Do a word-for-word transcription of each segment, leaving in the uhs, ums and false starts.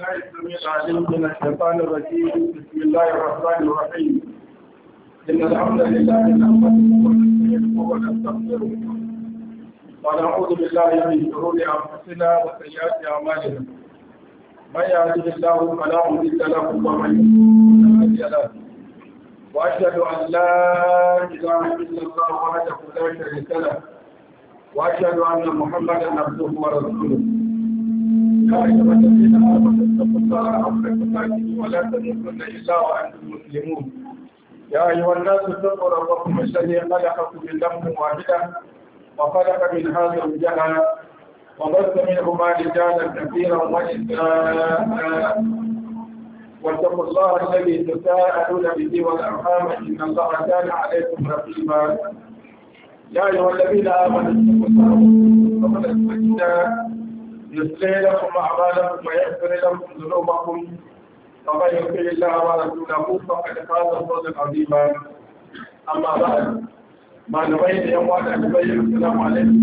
الله السميع العليم من الشيطان الرجيم. بسم الله الرحمن الرحيم. إن الحمد لله نحمده ونستعينه ونستغفره ونعوذ بالله من شرور أنفسنا وسيئات أعمالنا. من يهده الله فلا مضل له ومن يضلل فلا هادي له. وأشهد أن لا إله إلا الله وحده لا شريك له وأشهد أن محمدا عبده ورسوله. يا أيها الذين آمنوا اتقوا الله حق تقاته ولا تموتن إلا وأنتم مسلمون. يا أيها الناس اتقوا ربكم الذي خلقكم من نفس واحدة وخلق منها زوجها وبث منهما رجالا كثيرا ونساء واتقوا الله الذي تساءلون به والأرحام إن الله كان عليكم رقيبا. يا أيها الذين آمنوا اتقوا الله قولا سديدا يصلح لكم أعمالكم ويغفر لكم ذنوبكم ومن يطع الله ورسوله فقد فاز فوزا عظيما. أما بعد ما نبين يوم أن نبين السلام عليكم.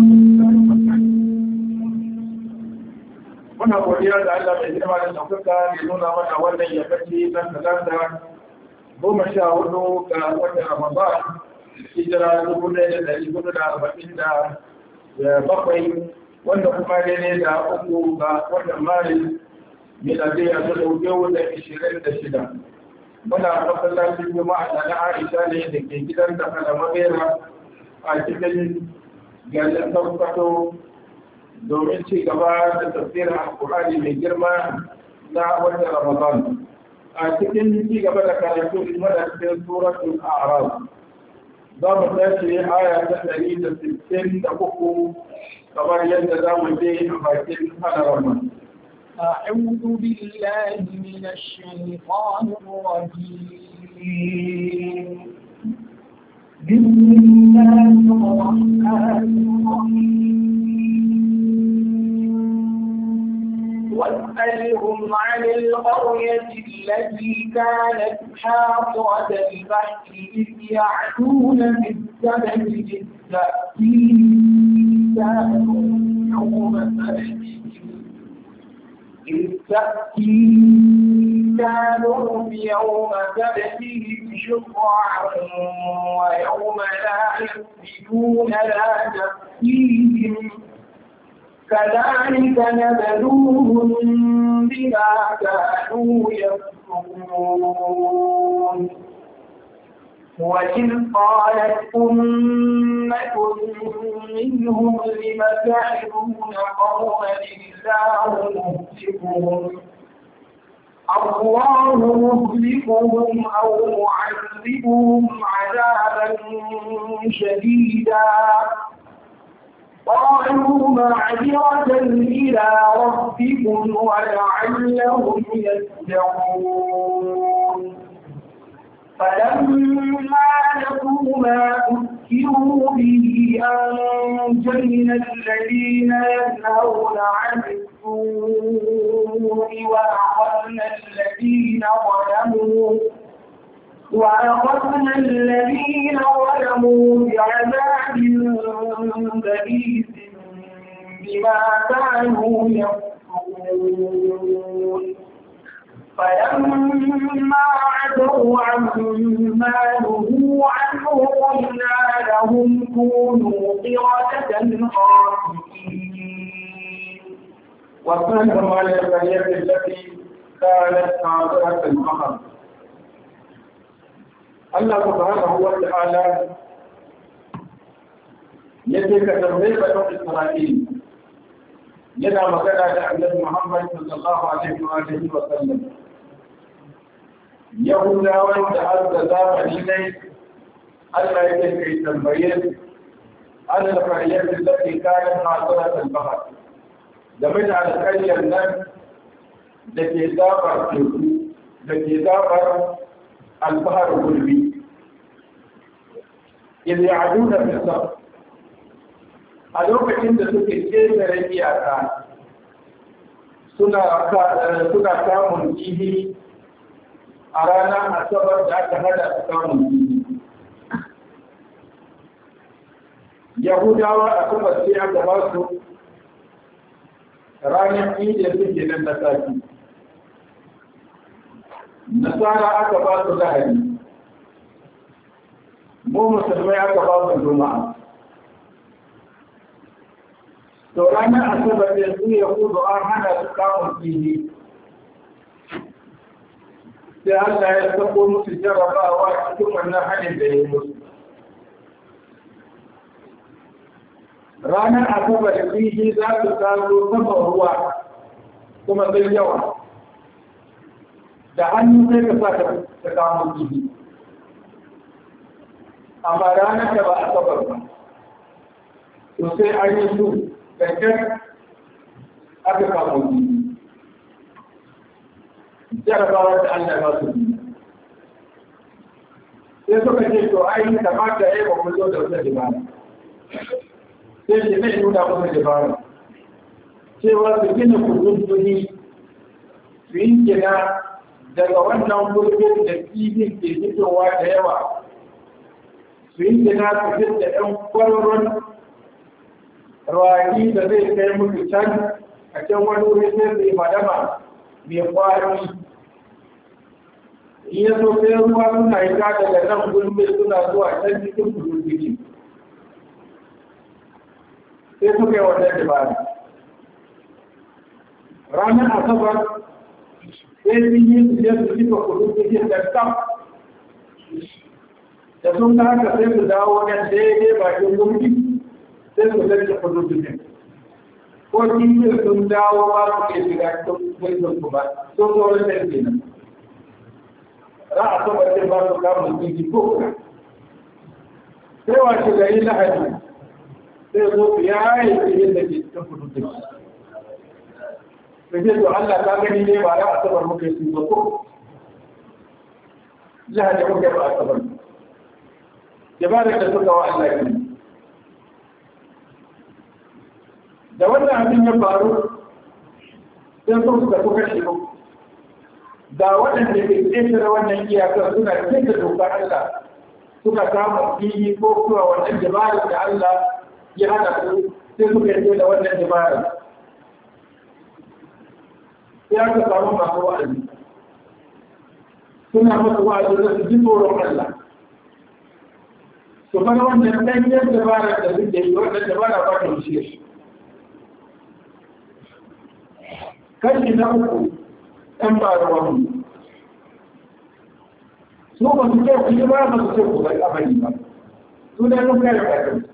muna godiya da Allah mai girma da ɗaukaka ya nuna mana wannan yammaci na talata goma sha hudu ga watan Ramadan hijira dubu ɗaya da ɗari hudu da arba'in da bakwai wanda kuma ne da uku ga watan Maris miladiyya ta dubu da ishirin da shida. Muna masallacin Juma'a da na Aisha ne da ke gidan da Kalamabera a cikin garin Sokoto domin ci gaba da tafsirin Alƙur'ani mai girma na watan Ramadan. A cikin ci gaba da karatu da cikin suratul A'raf. Za mu tashi aya ta ɗari da sittin da uku kamar yadda za mu je a bakin Halaramma. أعوذ بالله من الشيطان الرجيم. بسم الله الرحمن الرحيم. واسألهم عن القرية التي كانت حاضرة البحر إذ يعدون في السبت إذ تأتيهم يوم سبتهم إذ تأتيهم كانوا يوم سبتهم شرعا ويوم لا يسبتون لا تأتيهم كذلك نبلوهم بما كانوا يفسقون. وإذ قالت أمة منهم لم تعظون قوما الله مهلكهم الله مهلكهم أو معذبهم عذابا شديدا قالوا معذرة إلى ربكم ولعلهم يتقون. فلما نسوا ما ذكروا به أنجينا الذين ينهون عن السوء وأخذنا الذين ظلموا وأخذنا الذين ظلموا بعذاب بئيس بما كانوا يفسقون. فلما عتوا عما نهوا عنه قلنا لهم كونوا قردة خاسئين. وسلم على القرية التي كانت حاضرة البحر. Allah subhanahu wa ta'ala yace ka tambaye ka don Isra'il yana magana da Annabi Muhammad sallallahu alaihi wa alihi wa sallam. Yahudawa da har da zamani ne Allah yake kai tambaye an al-qaryat allati kanat hadirat al-bahr. Game da alƙaryar nan da ke zabar teku da ke zabar البحر الغربي إذ يعدون في السبت a lokacin da suke ƙetare iyaka suna samun kihi a ranar asabar da aka hada su samun kihi. Yahudawa a kuma sai aka ba su ranar idiyar suke nan na sati nasara aka ba su lahadi mu musulmai aka ba su juma'a to ranar asabar da su yahudu an hana su kamun fili sai Allah ya sako musu jarrabawa cikin wannan hannun da ya musu ranar asabar da fili za su taso saman ruwa kuma zai yawa da hannu sai ka sa ta kamun fili amma ranar da ba asabar ba to sai an yi su kankan aka kamun fili jarabawar da Allah ba su sai suka ce to ai kamata ya yi ba kullo da wata dabara sai shi zai nuna musu dabara cewa su gina kudin duni su yi gina daga wannan gurbin da kifin ke fitowa da yawa su yi gina su fit da ɗan kwaroron rawaki da zai kai musu can a can wani wuri sai su yi madama mai kwari iya so sai ruwa suna yi ta daga nan gulbe suna zuwa can cikin kudurgini sai suka yi wannan dabara ranar asabar sai sun yi su je su cika kudurgini da kam da sun ta haka sai su dawo nan daidai bakin gulbi sai su zarce kudurgini ko kifin sun dawo ba su ke shiga cikin gulbin ba sun zo wani da kenan za a tabbatar ba su kamun jiki ko kuma sai wace gari lahadi sai zo su yayi cikin da ke cikin kudu da shi da ke to Allah ta gani ne ba za a sabar muka yi ba ko lahadi muka yi ba a sabar jabarar da suka wa Allah ne da wannan abin ya faru sai sun suka kuka shi da waɗanda ke ƙetare wannan iyakar suna ƙetare dokar Allah suka samu fili ko kuwa wannan dabarar da Allah ya hana su sai suka yi da wannan dabarar. Sai aka samu masu wa'azi. Suna masu wa'azi da su ji tsoron Allah. Su bar wannan ɗanyar dabarar da suke yi wannan dabara ba ta rushe shi. Kashi na uku ɗan ba da wani su ba su ce ku yi ba ba su ce ku bai abani ba su da yin kare ƙarfi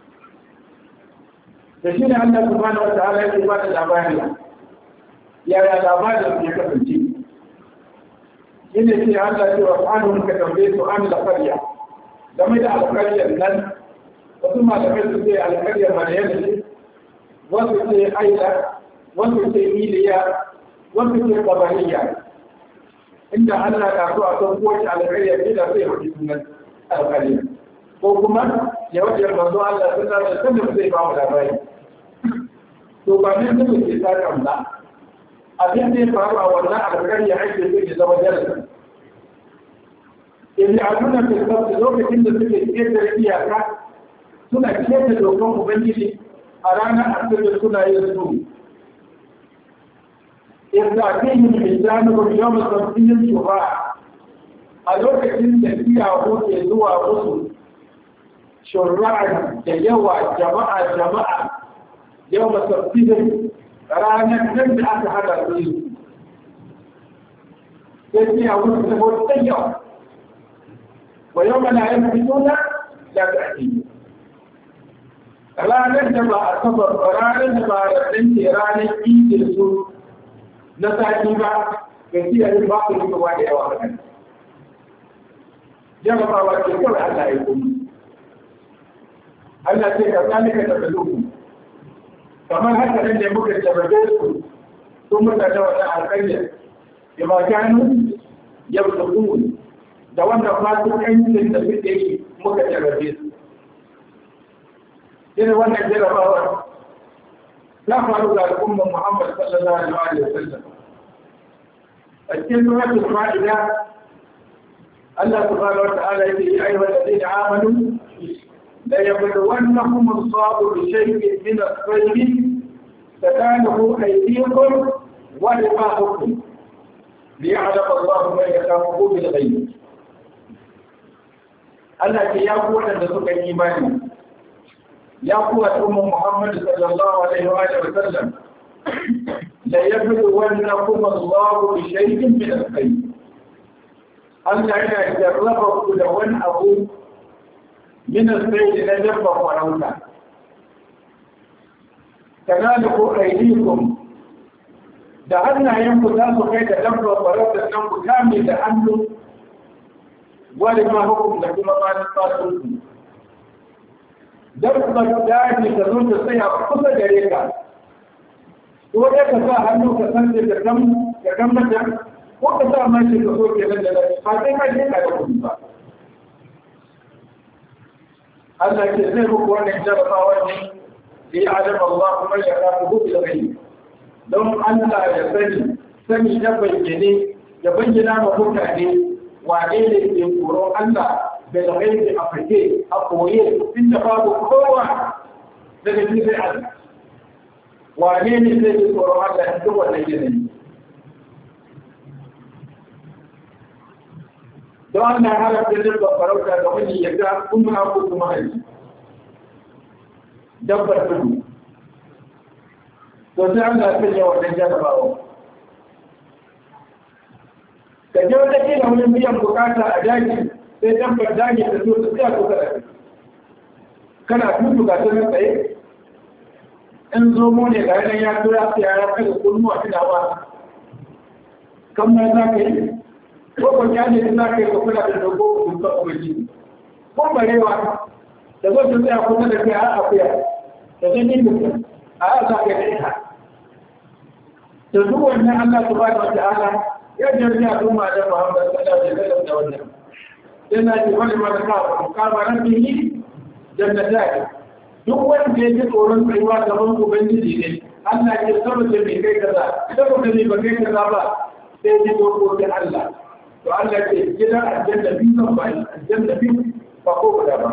da shi ne Allah subhanahu wa ta'ala yake ba da labari yaya labarin ya kasance shi ne ce Allah ce wa subhanahu ka tambaye su an da ƙarya game da alƙaryar nan wasu malamai su ce alƙaryar madayana ce wasu ce aida wasu ce iliya wasu ke ƙabariya inda Allah na so a san kowace alƙarya ne da zai wajen sunan alƙarya ko kuma ya wajen manzo Allah sun zama sanda zai ba mu labari to ba ne zai ke tsakan ba abin da ya faru a wannan alƙarya ake zai zama darasi in ya nuna fiskar lokacin da suke ƙetare iyaka suna ƙetare dokan ubangiji a ranar asirin suna yin su يستعطيهم حسانهم يوم صبتهم شفاعة أدوك إن تسيعه يزوى رسل شرعا جيوى جماعة جماعة يوم صبتهم رانا نجد أسحر الرئيس تسيعه رسل السيئة ويوم لا يمكنون لا تأتيه رانا جماعة صبر رانا جماعة رانا إيجي رسول na sati ba ga siyarin ba ku yi kowa da yawa a kan jarabawa ce kawai Allah ya kuma Allah ce ka sani ka tafi duku kamar haka nan da muka jarabe su sun muka da wata alƙaryar ya ba gano ya buɗu da wanda masu ƙancin da suke yi muka jarabe su irin wannan jarabawar لا فعلوا ذلك أمة محمد صلى الله عليه وسلم الكلمة الفائدة الله سبحانه وتعالى يا أيها الذين آمنوا ليبلونكم الله بشيء من الصيد تكانه أيديكم ورقاقكم ليعلم الله من يخافه بالغيب Allah ke ya ku waɗanda suka yi imani ya ku al'ummar Muhammad sallallahu alaihi wa sallam la yabdu wannakum Allahu bi shay'in min al-khayr Allah yana jarraba ku da wani abu min al-khayr na dabba farauta kanalu aydikum da hannayenku za su kai da dabba farauta nan ku kame da hannu wani ma hukum da kuma ma fasun dabba daji ka zo ta tsaya kusa gare ka ko da ka sa hannu ka san da kan ka kan mata ko ka sa mai ka so ke nan da ba sai ka je ka da kudi ba Allah ke zai muku wannan jarabawa ne li adam Allah kuma ya kafu bil ghaib don Allah ya sani sani da bayyane ya bayyana ma mutane wane ne ke tsoron Allah da gaibi a fake a koye inda babu kowa daga cikin Allah wane ne zai ke tsoron Allah a cikin wannan yanayi don Allah ya halatta dabbar farauta ga wani ya ga kuma ko kuma haji dabbar tudu to sai Allah ya sanya wannan jarabawa ka je wata kila wani biyan bukata a daji sai dabbar daji ta zo ta tsaya kusa da kai kana tutu ga ta nan tsaye in zo mu ne ga yanayin ya tura su yara kada kulmu a tunawa kan ma za ka yi ko ko ya ne za ka yi ka kula da dogo kuka umarci ko barewa da zo ta tsaya kusa da kai a akuya da zai yi mutum a a za ka yi da ita da duk wannan Allah subhanahu wa ta'ala ya jirgi al'umma da Muhammad sallallahu alaihi wasallam da wannan yana ce wani mata ka kama rabbihi jannataki duk wanda ya ji tsoron tsayuwa gaban ubangiji ne Allah ke saboda mai kai kaza saboda mai ba kai kaza ba sai ji dokokin Allah to Allah ke gidan aljanna biyu zan ba aljanna biyu ba ko guda ba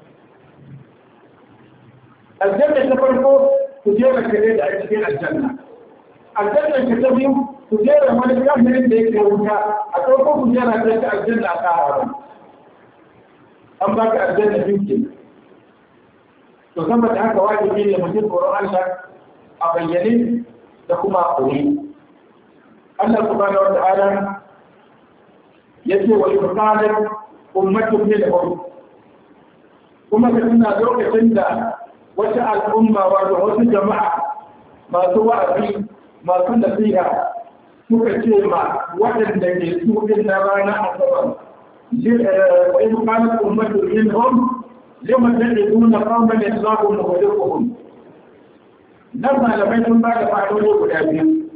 aljanna ta farko ku je ka kare da a cikin aljanna aljanna ta biyu ku jera wani kafirin da yake wuta a ɗauko ku jera ta ta aljanna a ƙara an ba ka aljanna biyu ke to saboda haka wajibi ne mutum tsoron Allah a bayyane da kuma a koyi Allah subhanahu wa ta'ala yace wa yuqalu ummatun min al-umm kuma kana lokacin da wata al'umma wato wasu jama'a masu wa'azi masu nasiha suka ce ma waɗanda ke tuɗin na rana a saban wa yi bukatar ummatu yin hom lima da ke nuna kawai da zaɓon da wajen kuhun nan malamai sun ba da fadoli guda biyu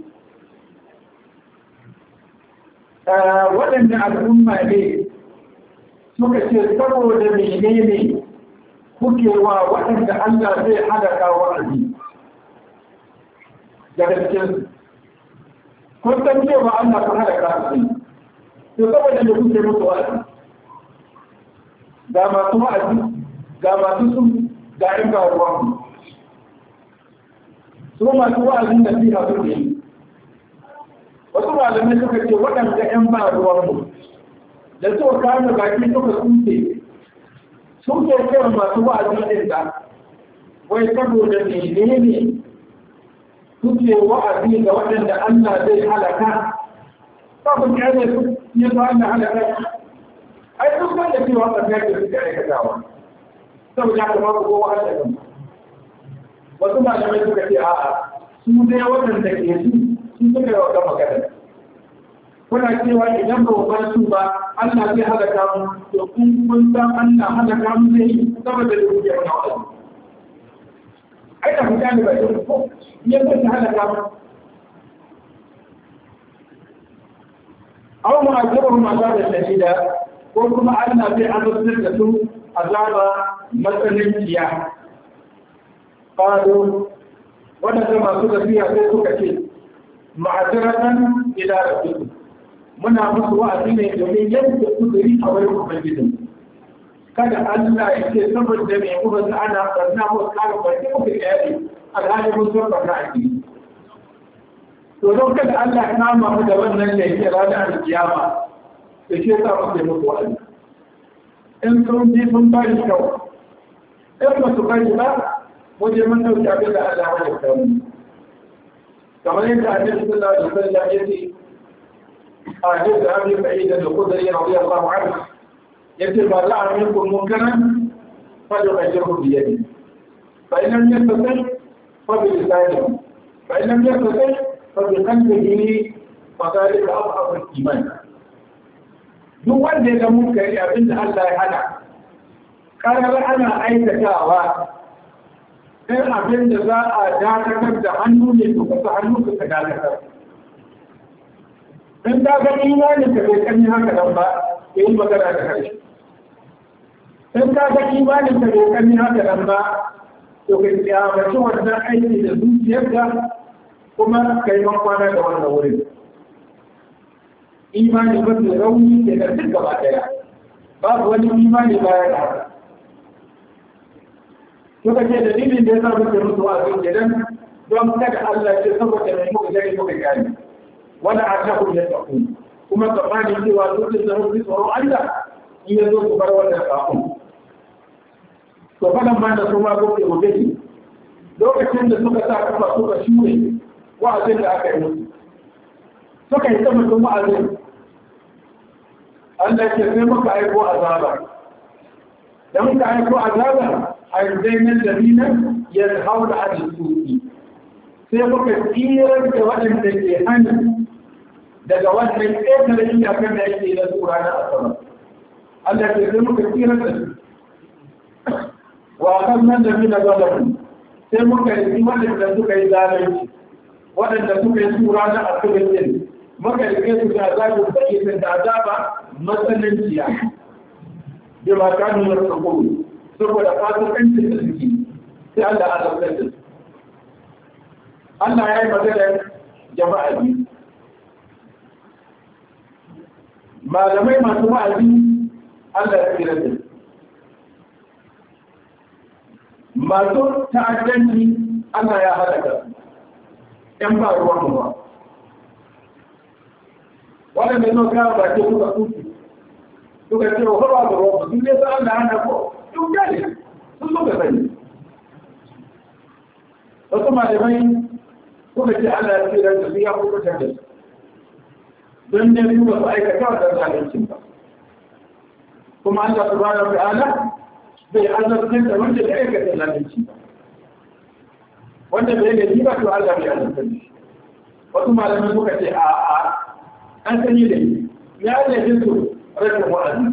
waɗanda al'umma ne suka ce saboda mene ne kuke wa waɗanda Allah zai halaka wa'azi daga cikin kun san cewa Allah ka halaka su to saboda da kuke musu wa'azi ga masu wa'azi ga masu sun ga ƴan garuwan su masu wa'azin da fiha suke yi wasu malamai suka ce waɗanda ƴan garuwan mu da suka kama baki suka tsuke sun ke cewa masu wa'azi ɗin da wai saboda mene ne kuke wa'azi ga waɗanda Allah zai halaka ba ku kyale su ne ba Allah halaka ai duk wanda ke wa ƙarfi da suke aikatawa saboda haka ba ku kowa halaka kan wasu malamai suka ce a'a su dai waɗanda ke su sun suka yi wa gama magana kuna cewa idan ba ku su ba Allah zai halaka mu to kun kun san Allah halaka mu zai saboda da kuke wani wa'azi ai da mutane ba su ko yadda ta halaka mu aw ma ajruhum azaban shadida ko kuma Allah zai azabtar da su azaba matsananciya qalu wadanda masu tafiya sai suka ce ma'aziratan ila rabbikum muna musu wa'azi ne domin yadda su gari a wurin ubangijin kada Allah ya ce saboda mai kuma ana barna mu kare barki muka yayi alhali mun zo barna a ciki to don kada Allah ya kama mu da wannan da yake ranar kiyama da ke sa mu sai muku wa'azi in sun ji sun bari kyau in ba su bari ba waje mun dauki abin da Allah ya kawo kamar yadda Annabi sallallahu alaihi wasallam ya ce a hadisi Abi Sa'id al-Khudri radiyallahu anhu yace ba za a minkum munkaran fa yughayyiru bi yadihi fa in lam yastati fa bi lisanihi fa in lam yastati fa bi qalbihi fa dhalika adhafu al-iman duk wanda ya ga munkari abinda Allah ya hana karar ana aikatawa sai abinda za a dakatar da hannu ne to kasa hannu ka dakatar in ta ga imanin ka bai kanyi haka nan ba ya yi magana da harshe in ta ga imanin ka bai kanyi haka nan ba to ka kyamaci wannan aiki da zuciyarka kuma ka yi kwana da wannan wurin imani mafi rauni ke da duk gaba daya babu wani imani baya da haka suka ce dalilin da ya sa muke musu wa'azin gidan don kada Allah ce saboda mai muka gani muka gani wani annahu ya tafi kuma tsammanin cewa duk da su tsoron Allah in ya zo su bar wannan kafin to fadan ma da su ma gobe gobe lokacin da suka sa kafa suka shure wa'azin da aka yi musu suka yi ta mutum wa'azin Allah ke sai muka aiko azaba da muka aiko azaba a yanzainan dalila ya hau da ajin suki sai muka tsirar da waɗanda ke hannu daga wannan ƙetare iyakar da yake na tsura na asaba Allah ke sai muka tsirar da su wa kan nan da mina zalamu sai muka yi waɗanda suka yi zalunci waɗanda suka yi tsura na asibin maka rike su da azabin bayyana da azaba matsananciya da ba ka nuna tsakoro saboda fasikancin da suke sai Allah ya azabtar da su Allah ya yi magana jama'a biyu malamai masu wa'azi Allah ya kira da su masu ta'addanci Allah ya halaka su ‘yan ba ruwan ruwa waɗanda yau kawo ba ke suka tuki suka ce wa harwa da ruwa sun ne sa'an da hana ko duk gane sun suka sani wasu malamai suka ce Allah ya tsira da su ya kubutar da su don ne su ba su aikata wa ɗan zalincin ba kuma Allah subhanahu wa ta'ala bai azabtar da wanda da aikata zalunci ba wanda bai da ba to Allah bai azabtar da shi wasu malamai suka ce a a an sani da ya laifin su rashin wa'azi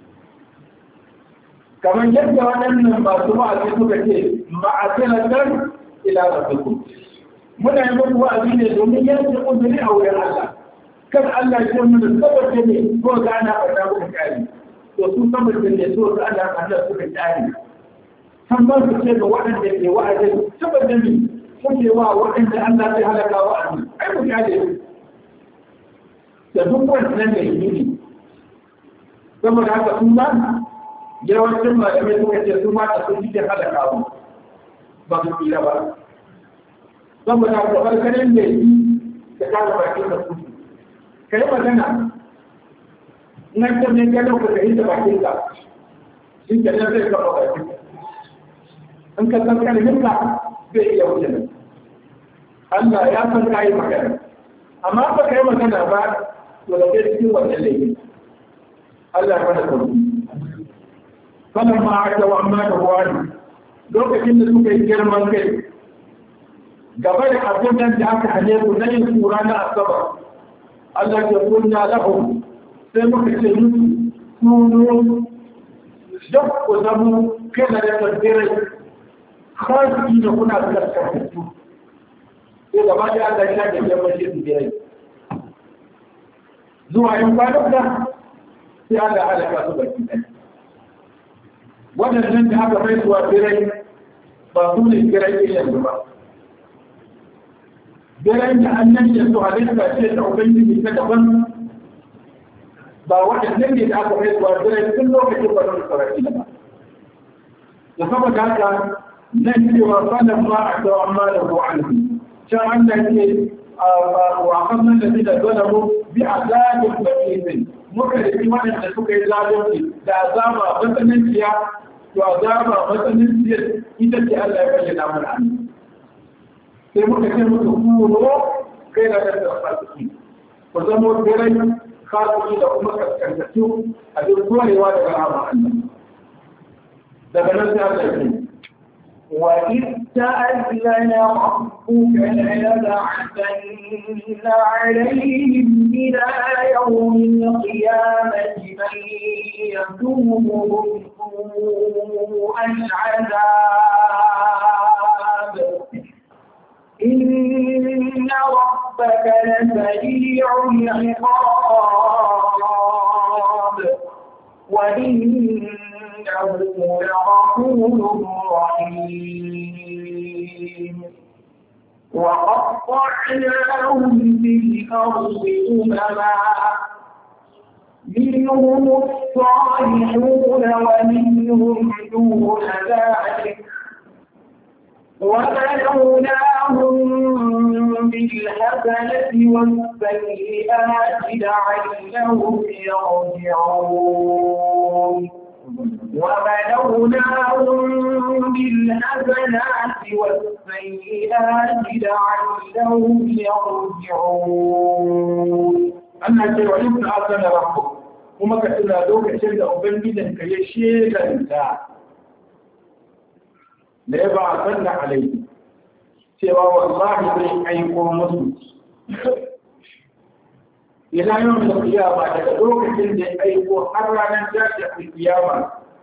kamar yadda waɗannan masu wa'azi suka ce ma'asilatar ila rabbikum muna yi muku wa'azi ne domin yanke uzuri a wurin Allah kan Allah ya ce mana saboda ne ko ga ana faɗa muku kari to su saboda ne so ga Allah Allah suka kari san ba su ce ga waɗanda ke wa'azi saboda ne kuke wa waɗanda Allah zai halaka wa'azi ai ku kare da duk wannan da yi ne saboda haka sun ba yawancin malamai suka ce su mata sun fi halaka wa ba su tsira ba saboda haka farkarin da yi da kama bakin da su ka yi magana na ce ne ka dauka ka yi da bakin ka shi ke nan zai kafa bakin ka in ka san karfin ka zai iya wuce nan Allah ya san ka yi magana amma ba ka yi magana ba to da kai cikin wannan laifi Allah ya mana sauki falan ma aka wa amma da wani lokacin da suka yi girman kai gaba da abin nan da aka hane ku na yin tura na asabar Allah ya kunna lahum sai muka ce musu kunu duk ku zamu kana da tabbirai khaski da kuna da karkatu sai gaba da Allah ya shaƙe girman shi tabbirai zuwa yin kwanuka sai Allah halaka su baki ɗaya waɗannan da aka mai zuwa birai ba su ne birai ke yanzu ba birai da annan yanzu halitta ce ta ubangiji ta daban ba waɗannan ne da aka mai zuwa birai tun lokacin ba da sarari ba da saboda haka nan cewa sanan ma a tsawo amma da ko an can Allah ce وأخذنا الذين ظلموا بعذاب بئيس muka da waɗanda suka yi zalunci da azaba matsananciya to azaba matsananciya ita ce Allah ya bayyana mana sai muka ce musu kuro kai na da fasiki ku zama birai fasiki da kuma kaskantattu a duk korewa daga rahama Allah daga nan sai Allah ya وإذ تأذن ربك ليبعثن عليهم إلى يوم القيامة من يسومهم سوء العذاب إن ربك لسريع العقاب وإنه لرسول رحيم وقطعناهم في الأرض أمما منهم الصالحون ومنهم دون ذلك وبلوناهم بالحسنة والسيئات لعلهم يرجعون وبلوناهم بالحسنات والسيئات لعلهم يرجعون أنا جرعين أعطنا ربك وما كتنا دوك شيء أبنجدن كي شيء لنسا ليبعثن عليه سوى والله بي أيكم مسلم إلى يوم القيامة تدعوك جلد أيكو حرانا جاشة في القيامة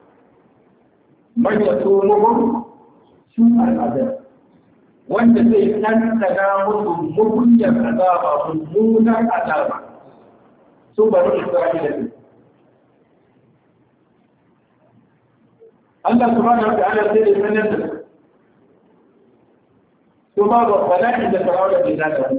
من يصومهم سوء العذاب وانت سيكون تنامهم مبنيا عذابا مبنونا عذابا سوء بني إسرائيل الله سبحانه وتعالى سيد المنزل ثم الصلاة إذا تراولة بذاته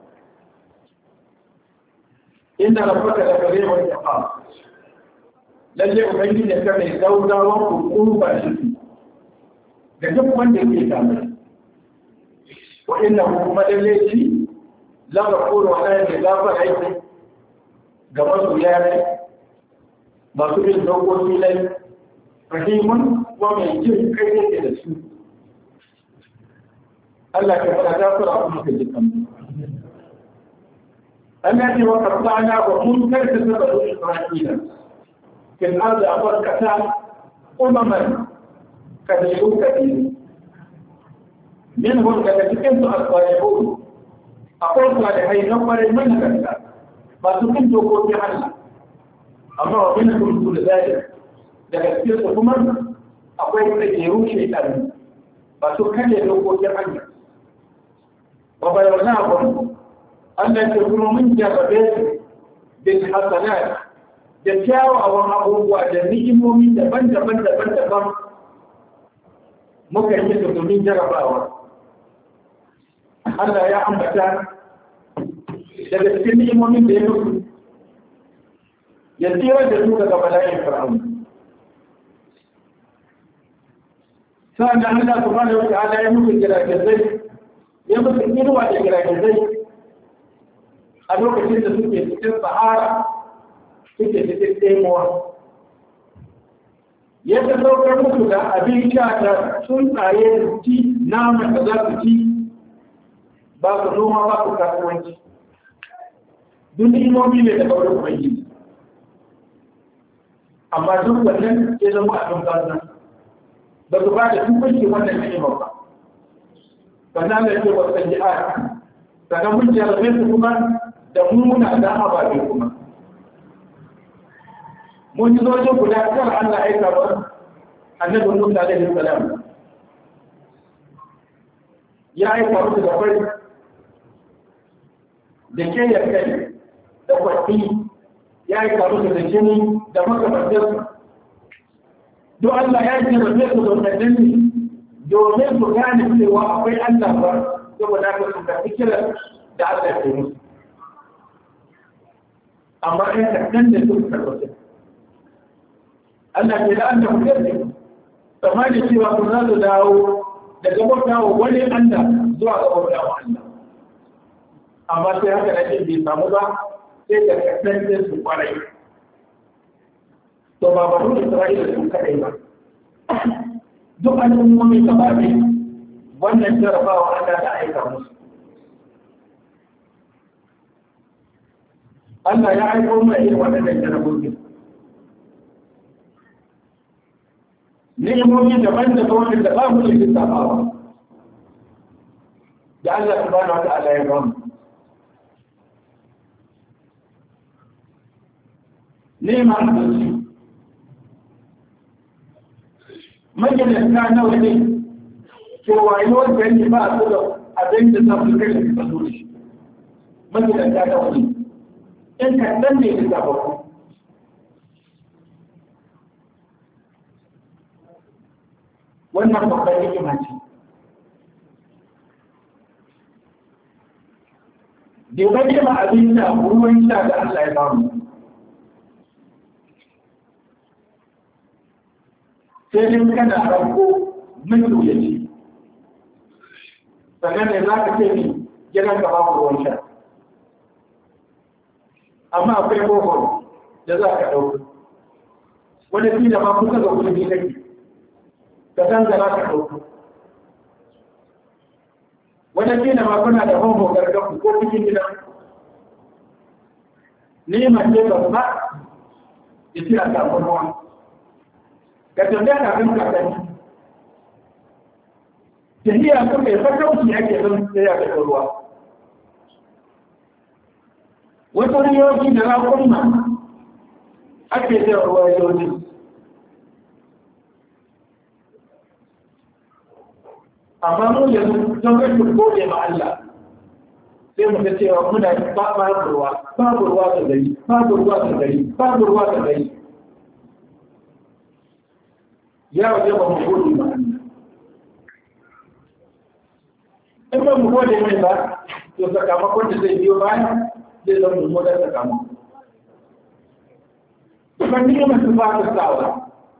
إن ربك لسريع العقاب lalle ubangiji ya kame gaugawan hukuma shi ga duk wanda yake kame wa inna hukuma lalle shi la ghafuru wa la yaghfiru aiki ga masu yare masu bin dokoki lai rahimun wa mai jin kai yake da su Allah ka fara gafara kuma ka jikan الذي وقطعنا ومنكر كسب إسرائيل في الأرض أفركتا أمما كثيرون كثير منهم كذلك الصالحون أقول صالحين نقر من كذا ما تكن تقول بحل أما منهم كل ذلك كثير أمم أقول كثيرون شيئا ما تكن تقول بحل وبلغناهم أن تكونوا من جربات بالحسنات جاءوا أو أبوه وأجنهم من دبن دبن دبن دبن ممكن يكونوا من جربات Allah ya ambata daga cikin ni'imomin da ya mutu ya tsira da su daga bala'in fir'aun. Sa'an da Allah subhanahu wa ta'ala ya mutu giragizai, ya mutu irwa da giragizai a lokacin da suke cikin sahara suke cikin taimuwa. Yadda saukar mutu da abin sha da tsuntsaye da ci naman da za su ci ba su noma ba su kasuwanci duk imomi ne da kaurin ubangiji amma duk wannan ya zama a kan gasa ba su ba da tukunci wannan ni'imar ba sannan da ke wasu ji'a sannan mun jarabe su kuma da muna da ababe kuma mun yi zojin guda kan Allah aika ba annabi Musa alaihi salam ya aika musu da fari da ke ya kai da kwaɗi ya yi karu da jini da makamantarsu. Don Allah ya ce da zai su domin ne domin su gane cewa akwai Allah ba saboda ka su tafi kiran da Allah ya musu. Amma ɗaya kaɗan da su karɓar Allah ke da an da mutar ne, tsammanin cewa su za su dawo daga bautawa wani Allah zuwa ga bautawa Allah. amma sai haka nake bai samu ba sai da kasance su kwarai to ba ba duk Isra'ila sun kadai ba duk al'ummomi gaba ne wannan jarabawa Allah ta aika musu Allah ya aiko mai irin waɗannan jarabobi ni'imomi daban da wanda da ba mu da lissafawa da Allah subhanahu wa ta'ala ya ba mu ni'ima abinci majalisa nawa ne cewa yi wanda yanki ba a da abin da za su kai da su kaso da shi majalisa nawa ne in kaɗan ne da zaɓaɓɓu wannan babban hikima ce da ba hikima abin da ruwan sha da Allah ya bamu sai dai kana ranko mutu ya ce sannan ne za ka ce ni gidan ka babu ruwan sha amma akwai bohol da za ka ɗauka wani fi da ma kusa ga kudi kake ka san da za ka ɗauka wani fi da ma kuna da homo gargaku ko cikin gida neman ce ba ba ya ce a samun ruwa ka tambaya kafin kakanni tafiya kuma ya sakauci ake zan tsaya da ruwa wasu riyoyi da rakunma ake zai ruwa yoji amma mu yanzu don rashin gode ma Allah sai mu ga cewa muna babu ruwa babu ruwa da gari babu ruwa da gari babu ruwa da gari ya waje ba mu gode ma Allah in ba mu gode mai ba to sakamakon da zai biyo baya zai zama mummunar sakamako kuma ni ma su ba ta sawa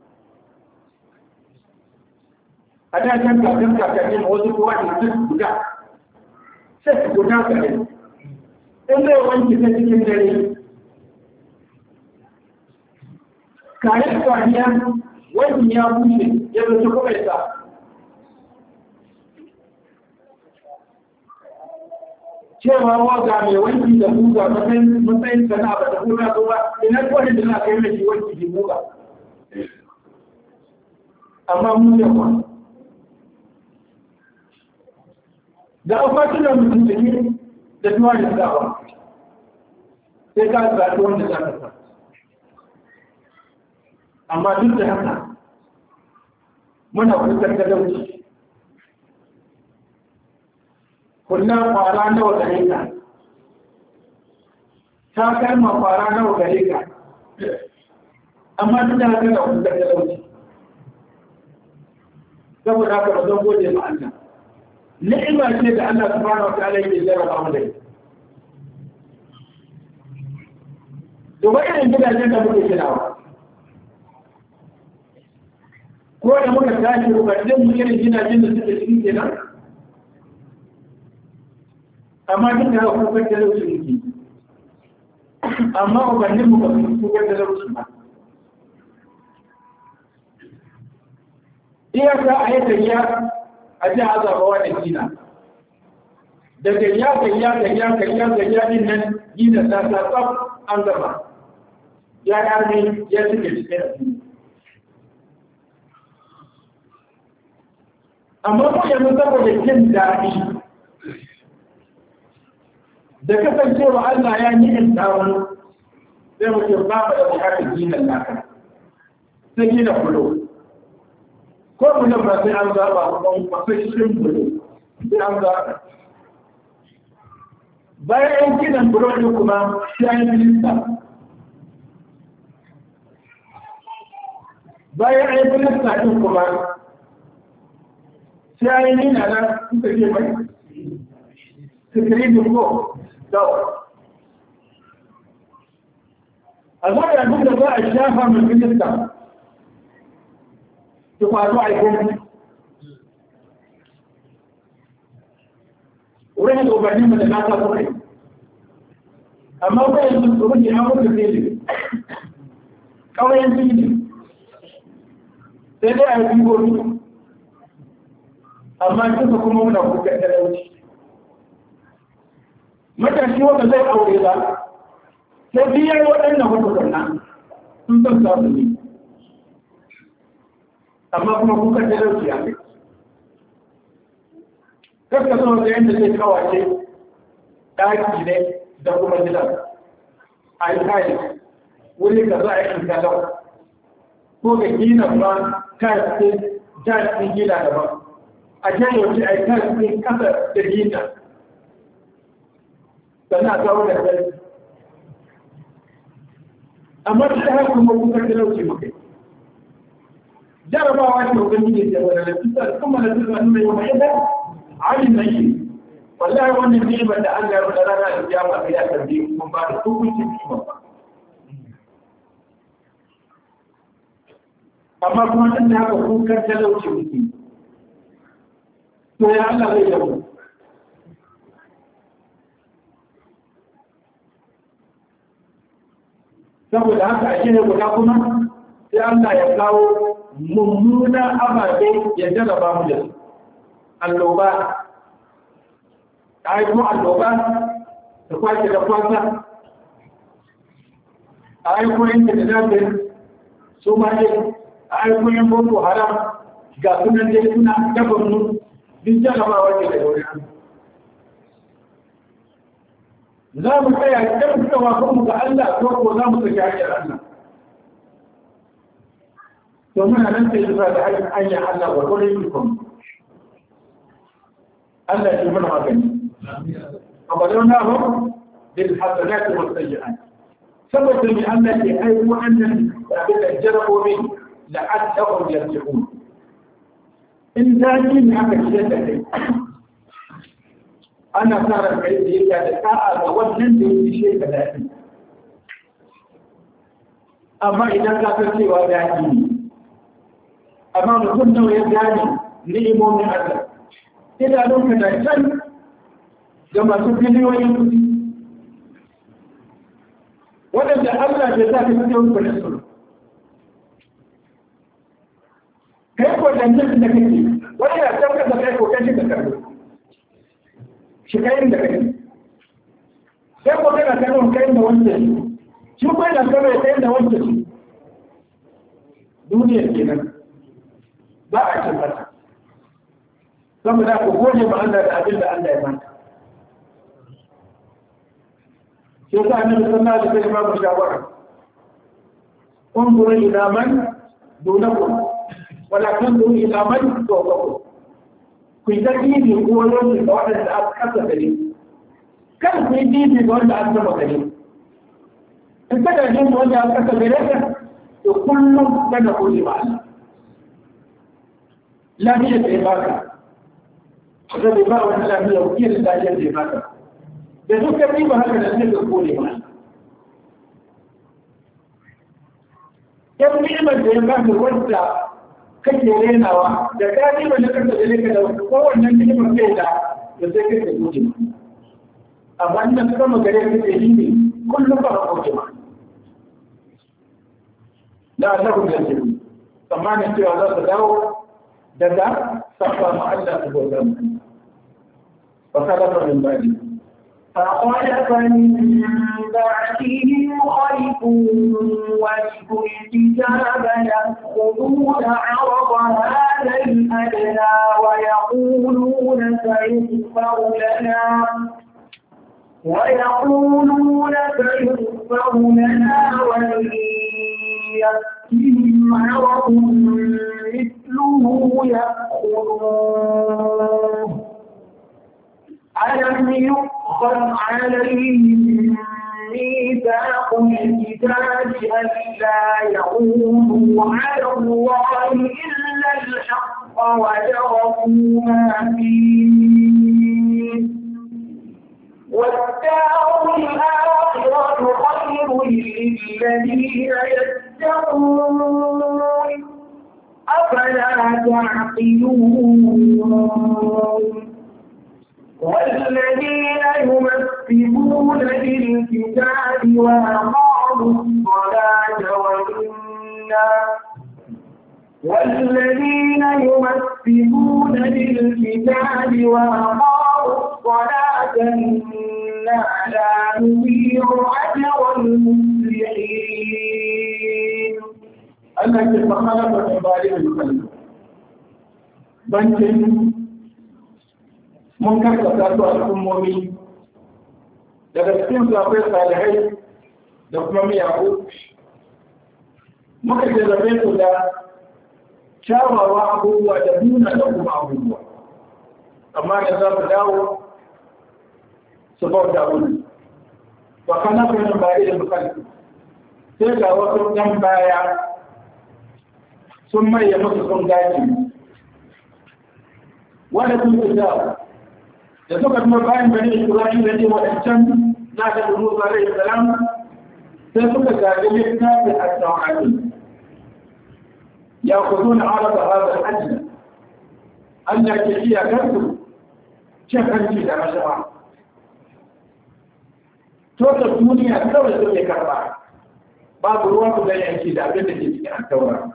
a da can kafin kakanni ma wasu kowa da su guda sai su guda ka ne in zai wanki ta cikin dare kayan kwaniya wani ya bushe ya zuci kuma ya sa cewa waga mai wanki da buga matsayin sana ba ta kuna so ba ina kwanin da na kai mai wanki da buga amma mun yawa da akwatunan mutum da ke da tuwa da tsawa sai ka zaɓi wanda za ka sa amma duk da haka muna kusan da dauki kullum kwara nawa gare ka ta kalma kwara nawa gare ka amma duk da haka da kusan da dauki saboda haka ba zan gode ma Allah ni'ima ce da Allah subhanahu wa ta'ala yake jarraba mu da ita to wa'in gidajen da muke ginawa ko da muka tashi rubutun mu irin gidajen da suke cikin kenan amma duk da haka kuka talauci yake amma ubannin mu ba su kuka talauci ba iyaka a yi tafiya a ji azaba wani gina da gayya gayya gayya gayya gayya din nan gina ta ta tsaf an gaba ya yarme ya cike cikin asiri amma ko yanzu saboda jin daɗi da kasancewa Allah ya yi in wani sai mutum ba da bukatar gina naka sai gina kulo ko mutum ba sai an zaɓa ba sai shirin kulo sai an zaɓa bayan yan gidan kulo ne kuma sai an yi minista bayan an yi minista ɗin kuma sai an yi nina na suka ce mai sikirin ko dawa a zo da abin da za a shafa mai minista ki kwato a yi wurin da ubanni mu da nasa suka yi amma ba yanzu tsoron ya hau da fili kawai yanzu ne sai dai a yi biyu amma duka kuma muna kuka talauci matashi wanda zai aure ba sai biyar waɗannan hukunan sun san samu ne amma kuma kuka talauci a kai kasta zuwa da yadda zai kawace ɗaki ne da kuma gida a yi kayi wuri ka za a yi kalau ko ga gina ba kayan jami'in gina daban a janyoci a yi kayan kasa da gina sannan a kawo da kai amma ta haka kuma kuka talauci makai jarabawa ce wajen gini da wani lafiya kuma da zuwa nuna yau mai yadda halin nan shi wallahi wannan ni'imar da Allah ya rubuta rana da kiyama sai ya tarbi mun ba da hukunci ni'imar ba amma kuma dan da haka kukan talauci muke to ya Allah zai dawo saboda haka a shine guda kuma sai Allah ya kawo mummuna ababe ya jarraba mu da su alloba a yi kuma alloba da kwace da kwasa a yi kuma yin da zafin su ma ne a yi kuma yin boko haram ga sunan dai suna gaban mu din jarabawa ce da wuri za mu tsaya idan suka wakon mu ga Allah ko ko za mu saki hanyar Allah to muna nan sai zuwa da hanyar Allah wa gurin ikon Allah ya mana magani أبدلنا هم بالحسنات والسيئات سبب من أن يأيوا أن يتجربوا منه لعلهم يرجعون إن ذاتين هذا الشيء أنا صار الحديث يكاد ساعة وزن في شيء كذلك أما إذا كانت سوى ذاتي أما كنا ويزاني نعم من أجل إذا لم تجد ga masu biliyoyin kudi waɗanda Allah bai za ka fi yawon kudin su kai kwadannin da kake wani ya can kasa kai kokan shi da karbi shi kayan da kake sai ko kana kanon kayan da wancan shi shi kwai na kano ya kayan da wancan shi duniyar kenan ba a cin kasa saboda ku gode ma Allah da abin da Allah ya manta sai ta annabi sallallahu alaihi wasallam ba shawara انظر الى من دونكم ولا تنظر الى من فوقكم ku yi tarbiyyar koyon da waɗanda aka kasa gare kan ku yi bibi ga wanda aka sama gare in ka gaje da wanda aka kasa gare ka to kullum kana gode ma Allah lafiya da ya baka zai ba wani lafiya wakil da lafiyar da ya baka da duka riba haka da zai gode ma yan ni'imar da ya baka wanda kake renawa da ka riba da kanta da leka da kowannen ni'imar kai da da sai kake gode ma amma inda ka kama gare ka ce ne kullum ba ka gode ma la Allah ya ce tsammanin cewa za su dawo daga safa ma Allah su gode ma fa kada min bani فخلف من بعدهم خلف ورثوا الكتاب يأخذون عرض هذا الأدنى ويقولون سيغفر لنا ويقولون سيغفر لنا وإن يأتهم عرض مثله يأخذوه ألم يؤخذ عليهم ميثاق الكتاب ألا يقولوا على الله إلا الحق ودرسوا ما فيه والدار الآخرة خير للذين يتقون أفلا تعقلون والذين يمسكون يمسكون بالكتاب وأقاموا الصلاة وإنا والذين يمسكون بالكتاب وأقاموا الصلاة إنا لا نضيع أجر المصلحين. أنك تخلق عباده الخلق bankin mun karkata su al'ummomi daga cikin akwai salihai da kuma miyaku muka jarrabe su da kyawawa abubuwa da nuna da kuma abubuwa amma da za su dawo su bauta wuni ba kana kwanan baya da bukansu sai ga wasu ɗan baya sun maye musu sun gaji wanda sun fita da suka kuma bayan bane Isra'ila ne wadancan na da Musa alaihi salam sai suka gaji littafi at-Tawrat ya kuduna ala hada al-ajr Allah ke iya kansu cikanci da rashawa to da duniya kawai suke karba babu ruwa ku da yanki da abin da ke cikin at-Tawrat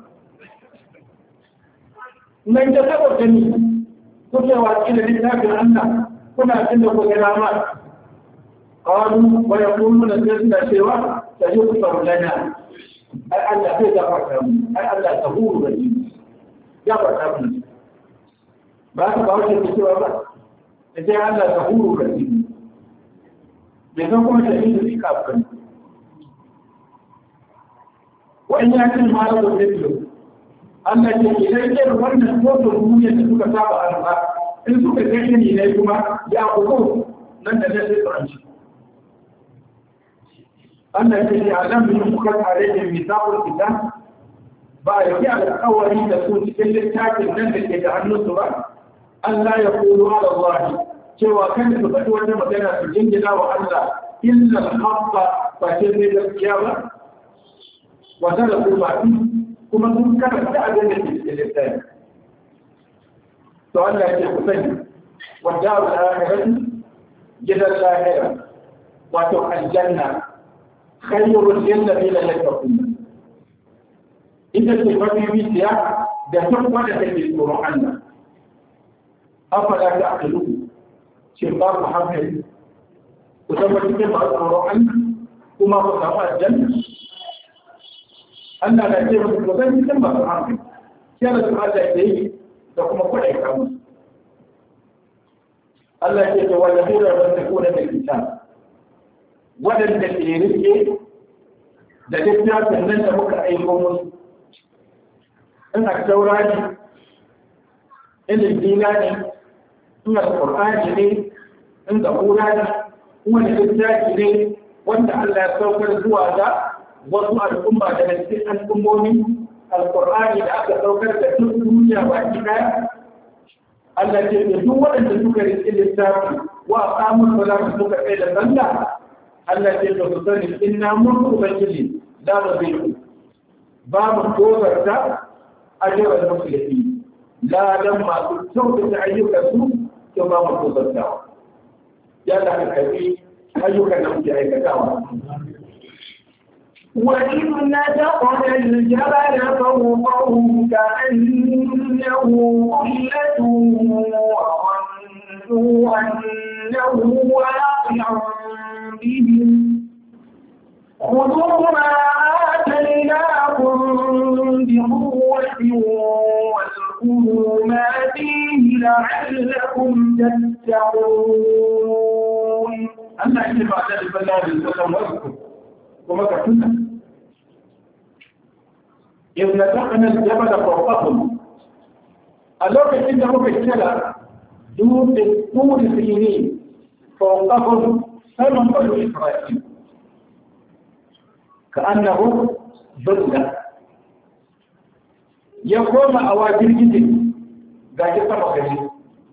nan da saboda ni kuke watsi da littafin Allah kuna jin da kuke rama qalu wa yaquluna sirna cewa sayuqtaru lana ai Allah zai gafarta mu ai Allah tahuru rahim ya gafarta mu ba ka ba wace cewa ba sai Allah tahuru rahim bai san kuma da yin da kafin wani ya ce ma da zai Allah ke idan irin wannan kotun duniya da suka saba arba in suka gani ne ne kuma ya kuku nan da sai tsanci Allah ke yi adam min mukan alaihi misaqul kitab ba ya yi alƙawari da su cikin littafin nan da ke da hannunsu ba Allah ya kulu ala Allah cewa kan su faɗi wata magana su jingina wa Allah illa al-haqqa fa ce ne gaskiya ba wa da kuma kuma sun karanta abin da ke cikin littafi to Allah ya ce ku sani wadda al-akhirati gidan lahira wato aljanna khayrul lil ladina yattaqun ita ce mafi bisiya da duk wanda take tsoron Allah afala ta'qilu ce ba ku hankali ku tabbata cikin masu tsoron Allah kuma ku samu aljanna Allah na ce musu ko zan cikin masu hankali sai da su Allah ya yi da kuma kuɗai kamu Allah ya ce wanda zai da ta kona da kitab waɗanda ke rike da littafin nan da muka aiko musu in a taura ne in injila ne in alƙur'ani ne in zabura ne wani littafi ne wanda Allah ya saukar zuwa ga wasu al'umma daga cikin al'ummomi alƙur'ani da aka saukar da duk duniya baki ɗaya Allah ce da duk waɗanda suka riƙe littafi wa samun salatu suka kai da sallah Allah ce da su sani inna mun ubangiji da ba zai ku ba mu tozarta ajiyar musulmi la dan masu kyautata ayyukan su ke ba mu tozartawa ya da ka kai ayyukan da muke aikatawa وإذ نتقنا الجبل فوقهم كأنه ظلة وظنوا أنه واقع بهم خذوا ما آتيناكم بقوة واذكروا ما فيه لعلكم تتقون. أما إن بعد البلاغ السلام واذكر وما كنا إذ نتقنا الجبل فوقهم ألوك إنه بالشلع دون طول سنين فوقهم سلم بنو إسرائيل كأنه ظلة يقوم أواجر جديد قاعد يطبق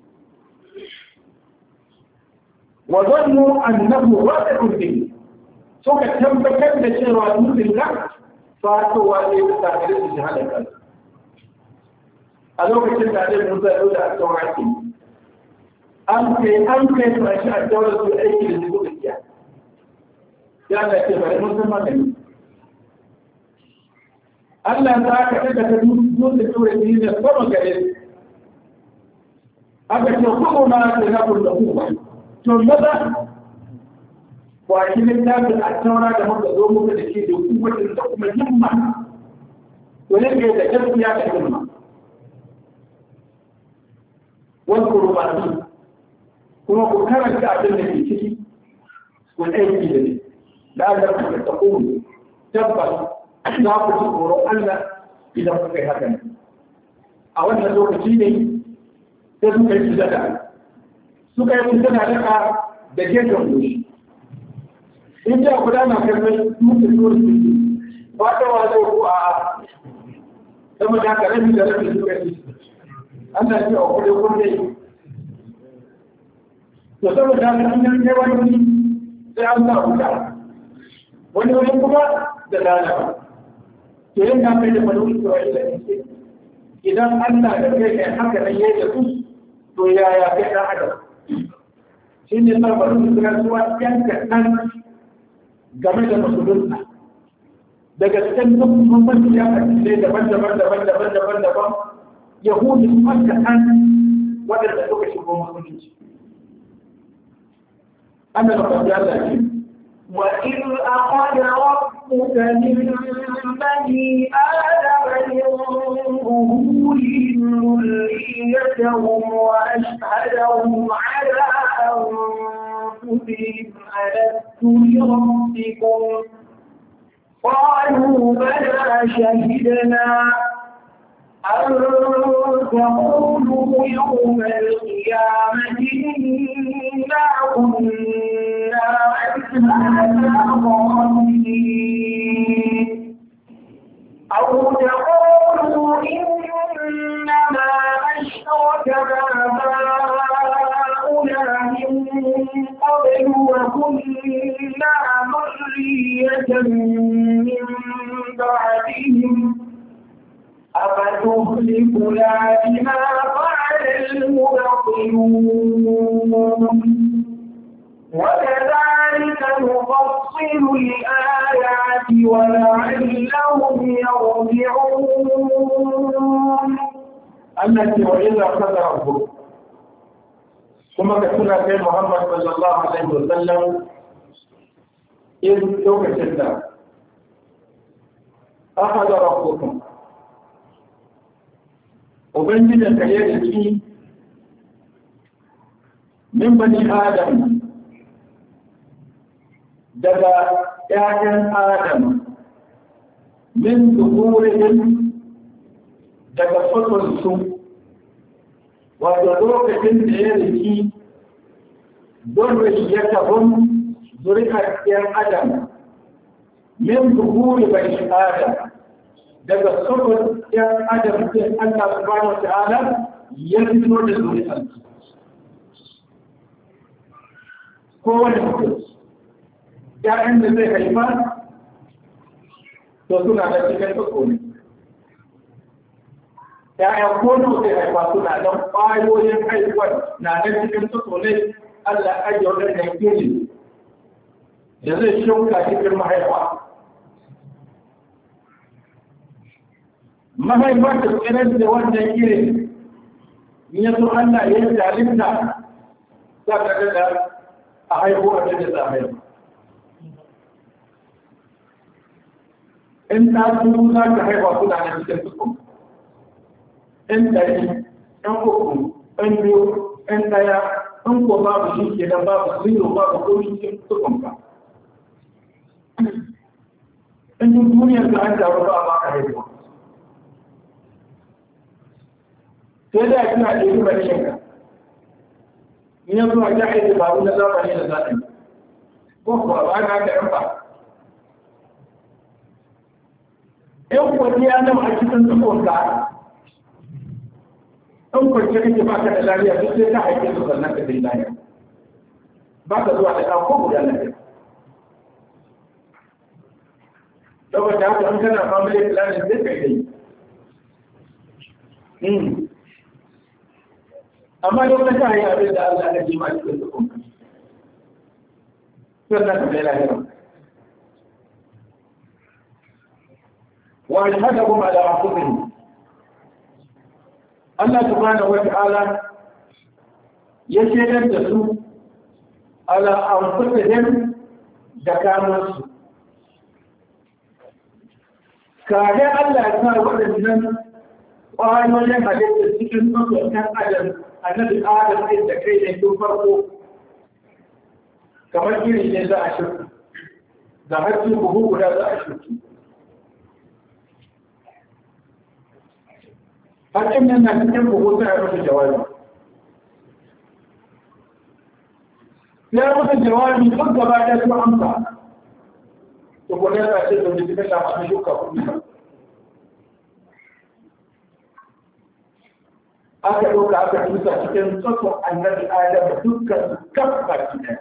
وظنوا أنه واثق به suka tabbatar da cewa mutum na fatowa ne da tsakirin da shahada kan a lokacin da Annabi Musa ya dauka a tsawaki an kai an kai fashi a daular su aiki da su gaskiya ya Allah ce bari mun san magani Allah ta ka daga ta duk da tura ni da sama gare aka ce kuma ma ta na kullu kuma to maza wakilin tafi a taura da muka zo muka da shi da kuma da kuma himma to ne ke da gaskiya da himma wani kurubani kuma ku karanta abin da ke ciki ku aiki da ne da Allah ku ta kuma tabbas za ku ci tsoron Allah idan kuka yi haka ne a wannan lokaci ne sai suka yi sujada suka yi sujada daga da gefen goshi in ji a gudana karfin dutse tsoron ciki ba ta wa zai ko a a sama da haka rabi da rabi suka yi Allah ce a kuɗe kuɗe to saboda haka in yan kai wani sai an sa wuta wani wani kuma da lalata to yin ka kai da malum Isra'ila ne idan Allah da kai kai haka nan yayi da su to yaya kai da adam shi ne sa malum Isra'ila suwa yan kaɗan game da musulunta daga cikin duk mamman ya kasance daban-daban daban-daban daban-daban Yahudi kuma kaɗan waɗanda suka shigo musulunci أنا لقد جاءت وإذ أخذ ربك من بني آدم من ظهورهم ذريتهم وأشهدهم على أنفسهم ألست بربكم قالوا بلى شهدنا أن تقولوا يوم القيامة إنا كنا عن هذا غافلين أو تقولوا إنما أشرك آباؤنا من قبل وكنا ذرية من بعدهم أفتهلكنا بما فعل المبطلون وكذلك نفصل الآيات ولعلهم يرجعون التي وإذا أخذ ربك ثم كتبنا في محمد صلى الله عليه وسلم إذ توكسلنا أخذ ربكم Ubangijin ka ya riki min bani Adam daga ‘ya'yan Adam min zuhurihim daga fatonsu wato lokacin da ya riki don rashiyatahun zuri'ar ‘yan Adam min zuhuri bani Adam daga saboda ‘yan adam sai Allah subhanahu wa ta'ala ya fito da zuri'arsu. Kowane mutum, ‘ya'yan da zai haifa, to suna da cikin tsoko ne. ‘Ya'yan kono zai haifa suna don ƙwayoyin haihuwar na da cikin tsoko ne Allah ajiye wadanda ke ne da zai shauka cikin mahaifa. mahaifar da tsirar da wannan irin ya so Allah ya yi jalinta za ka gada a haihu a da za a haihu. In ta turu za ka haifa suna na cikin suku. In ɗari, in uku, in biyu, in ɗaya, in ko babu shi ke nan babu zero babu komi cikin sukun ka. In duk duniyar da an jawo ba a baka haihuwa. sai da kina da yi bane ka in yanzu a jahi da babu na zamani da zaɓi ko kuwa ba na ka yan ba in kwaci ya nama a cikin tsakonka in kwaci kake ba ka da lafiya duk sai ka haike su sannan ka dai lafiya ba ka zuwa da ɗan ko guda lafiya saboda haka an kana family planning sai ka yi amma don ka ta yi abin da Allah ya ji ma cikin dukkan sannan ka bai lahira wa ashhadahum ala anfusihim Allah subhanahu wa ta'ala ya shaidar da su ala anfusihim da kanunsu kare Allah ya sa waɗannan ƙwayoyin halittar cikin tsotson kan adam annabi adam ɗin da kai ne tun farko kamar iri ne za a shirku da harfi buhu guda za a shirku harkin nan na cikin buhu sai a musu jawabi ya musu jawabi duk gaba da su amsa to gwada ta ce da mutum da masu shuka kuɗi aka ɗauka aka tusa cikin tsotson annabi adam dukkan kan baki ɗaya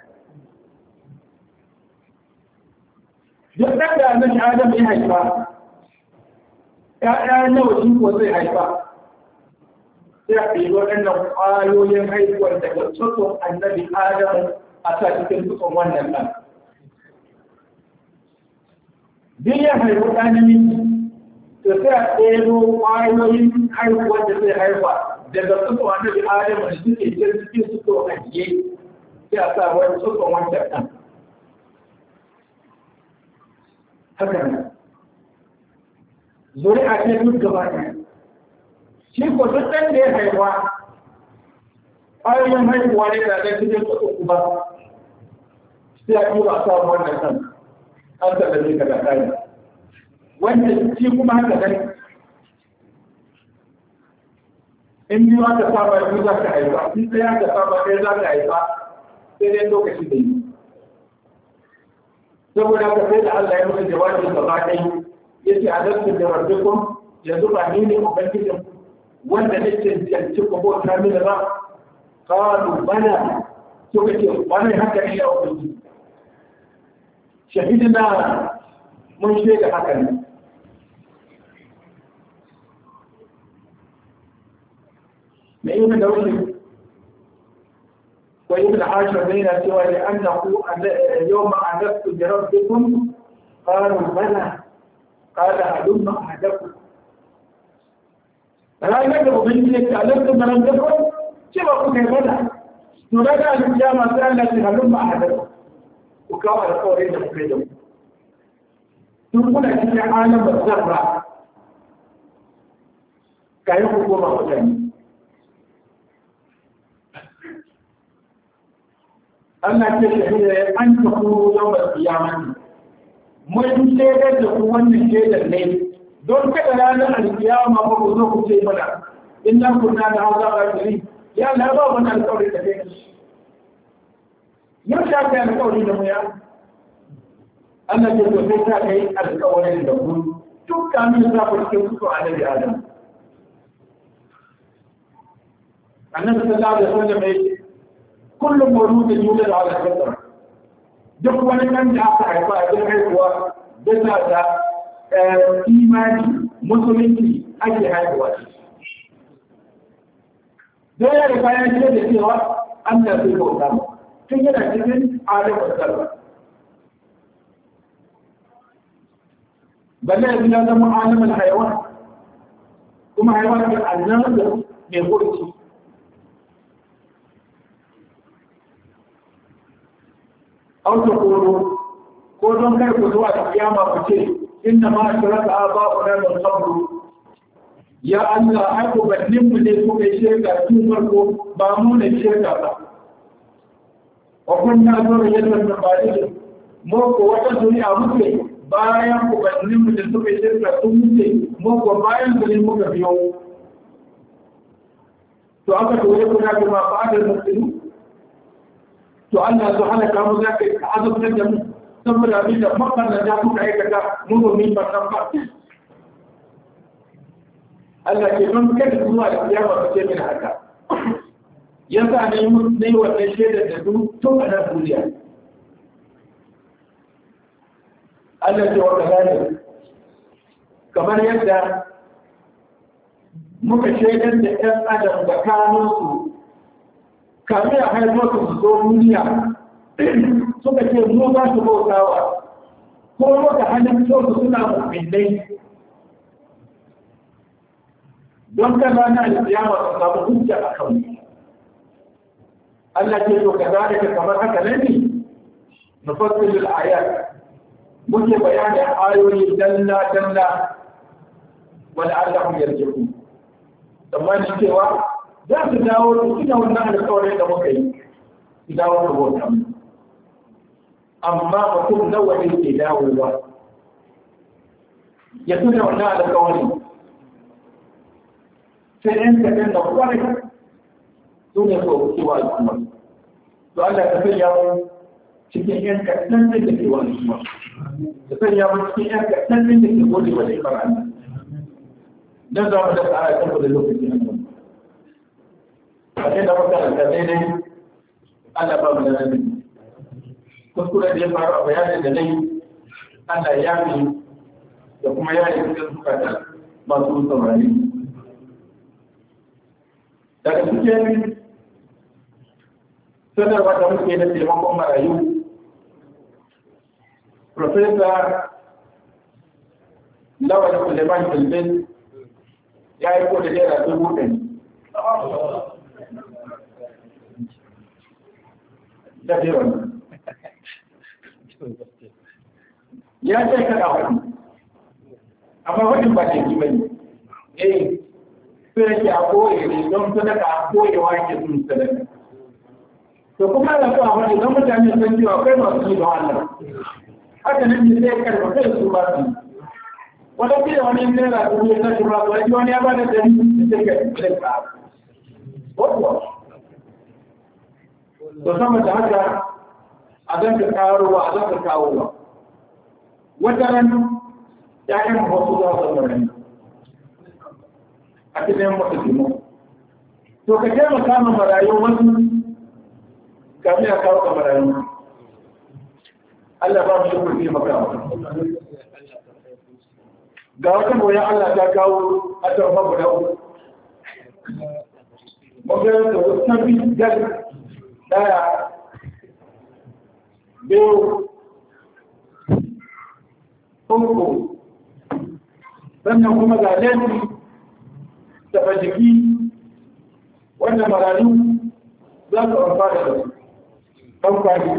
duk ɗan da annabi adam ya haifa ‘ya'ya nawa shi ko zai haifa sai a ɗaya waɗannan ƙwayoyin haihuwar daga tsotson annabi adam a sa cikin tsotson wannan ɗan duk ya haifu ɗan namiji to sai a ɗero ƙwayoyin haihuwar da zai haifa daga tsotson annabi adam da suke cikin tsotson ajiye sai a sa wani tsotson wancan ɗan haka ne zuri'a ce duk gaba ɗaya shi ko duk ɗan da ya haifa ƙwayoyin haihuwa ne da ɗan cikin tsotson kuma sai a tura a samu wannan ɗan an tallafi ka da ɗaya wanda shi kuma haka nan in biyu aka saba biyu za ka haifa in ɗaya aka saba ɗaya za ka haifa sai dai lokaci da yi saboda ka sai da Allah ya musu jawabin gaba ɗaya ya ce a zarfin da rabbikun yanzu ba ni ne ubangijin wanda ne cancanci ku bauta mini ba kawo bana suka ce wani haka ne ya ubangiji shahidina mun shaida haka ne mai yi da wani وابن عاشر بين سوى لأنه يوم أعددت بربكم قالوا بلى قال هلم أحدكم فلا يجب بنتك ألمتم من عندكم شبكوا كيفنا نراجع القيامة سألة هلم أحدكم وكما القول مفيدهم تقول في عالم الذرة كيف يكون مختلف Allah ce shahida an tafi yawan kiyama mun shaidar da ku wannan shaidar ne don kada ranar alkiyama ba ku zo ku ce mana inna kunna da haza qadiri ya la ba wannan alƙawari da kai yau ta kai alƙawari da mu ya Allah ce to sai ta kai alƙawarin da ku duk kamin za ku cikin ku annabi Adam annabi sallallahu alaihi wasallam ya كل مولود يولد على الفطرة duk wani nan da aka haifa a cikin haihuwa bisa da imani musulunci ake haihuwa don ya riga ya ce da cewa an da su bauta tun yana cikin adamar sarra balle yanzu ya zama alamar haiwan kuma haiwan da annan da mai kurci أو تقولوا كلهم كيف سواء القيامة بشيء إنما أشرك آباؤنا من قبل يا الله أكو بدلم لكم الشركة تنظركم بامون الشركة وكنا ذرية من بعدهم موكو وتسوني أمسي bayan ubannin da suka shirka sun mutu muku bayan su ne muka biyo to aka dole kuna kuma fa'adar musulmi to Allah su halaka mu za ka azabtar da mu saboda abin da makarna da kuka aikata mu domin ba san ba Allah ke don kada zuwa da kiyama ba ce min haka yasa ne mu ne wannan shaidar da su tun a nan duniya Allah ce wa kazalik kamar yadda muka shaidar da ɗan adam da kanunsu kame a haifar su zo duniya suka ce mu za su bautawa ko maka hannun su suna mu'minai don ka rana alƙiyama su samu hujja a kan Allah ce to ka zalika kamar haka ne nufassilul ayat muke bayanin ayoyi dalla dalla wala allahum yarji'un amma ni cewa za su dawo su tuna wannan alƙawarin da muka yi su dawo su bauta amma mutum nawa ne ke dawowa ya tuna wannan alƙawarin sai ɗan kaɗan da kwarai su ne so cewa al'umma to Allah ta sanya mu cikin ƴan kaɗan da ke wa al'umma ta sanya mu cikin ƴan kaɗan da ke gode wa ni'imar Allah dan za mu da tsara kan da lokaci a kan a kai da makaranta daidai Allah ba mu da nabi kuskure da ya faru a bayanin da nai Allah ya yi da kuma ya yi cikin zukata masu saurari daga cikin sanarwa da muke da taimakon marayu Profesa Lawal Suleiman Filbin ya yi kodin naira dubu ɗari. Da biron. Ya ce kada wani, amma wani ba ke kima ne. Eh, sai yake a koye ne don sadaka a koyewa yake sun sadaka. To kuma da kuwa wani don mutane sun cewa kai masu yi don Allah. Haka nan ne sai karfa kai su ba su. Wata kila wani naira dubu ya tashi ba su wani wani ya ba da dari da sai ka rika. Wato. To sama da haka a zan ka karo ba a zan ka kawo ba. Wata ran ya'yan wasu za su zama ran. A cikin mutu kimo. To ka taimaka ma marayu wasu kafin a kawo ka marayu. Allah ba mu shi kurfi makawa. Ga wata goyon Allah ta kawo a tarfa guda uku. Maganar da wasu tafi gal daya biyu uku sannan kuma ga laifi tafa jiki wanda marayu za su amfana da su amfani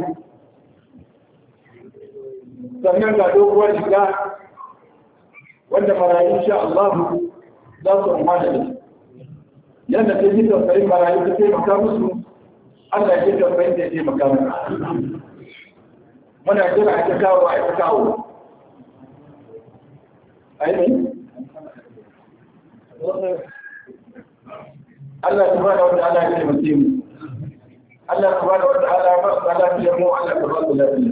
sannan ga doguwar shiga wanda marayu sha Allah za su amfana da su yadda ta ji tausayin marayu ta taimaka musu Allah ya ji tausayin da ya taimaka musu muna jira a ta kawo a ta kawo ainihin Allah subhanahu wa ta'ala ya taimake mu Allah subhanahu wa ta'ala ba su lafiya mu Allah ta ba su lafiya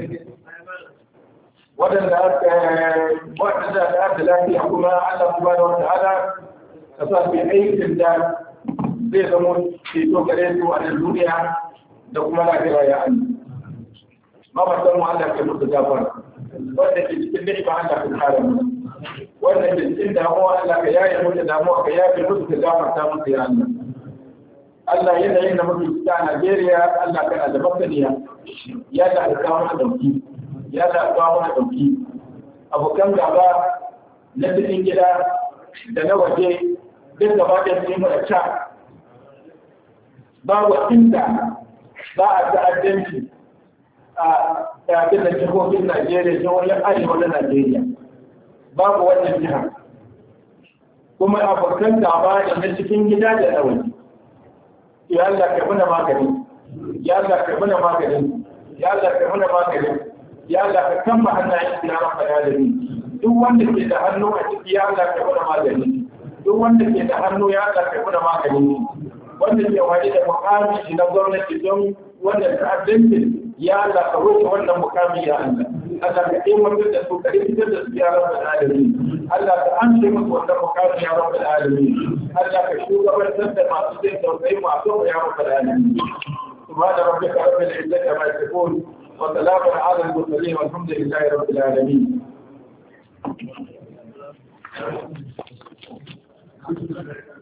wadanda aka wadanda da aka lafiya kuma Allah subhanahu wa ta'ala ka sa su aikin da zai zama ceto gare su a duniya da kuma lafiya ya Allah mabatan mu Allah ke musu gafara wanda ke cikin ni'ima Allah ka kare mu wanda ke cikin damuwa Allah ka yaye musu damuwa ka yaye musu ka gafarta musu ya Allah Allah yanayin da muke ciki a Najeriya Allah kana da masaniya ya da alƙawarin mana dauki ya da alƙawarin mana dauki abokan gaba na cikin gida da na waje duk gaba da su yi mu da ca babu inda ba a ta'addanci a yakin da jihohin Najeriya jihohin arewa na Najeriya babu wannan jiha kuma abokan gaba da na cikin gida da na waje ya Allah ka muna magani ya Allah ka muna magani ya Allah ka muna magani ya Allah ka kama hannayen ya rabbal alamin duk wanda ke da hannu a ciki ya Allah ka muna magani duk wanda ke da hannu ya Allah ka muna magani wanda ke wani da mukami na gwamnati don wanda ta'addancin ya Allah ka wuce wannan mukami ya Allah Allah ka taimaka da su ka fitar da su ya rabbal alamin Allah ka amshe musu wannan mukami ya rabbal alamin Allah ka shugabantar da masu jin tausayi masu ya rabbal alamin subhana rabbika rabbil izzati amma yasifun wa salamun ala al-mursalin walhamdulillahi rabbil alamin Thank you.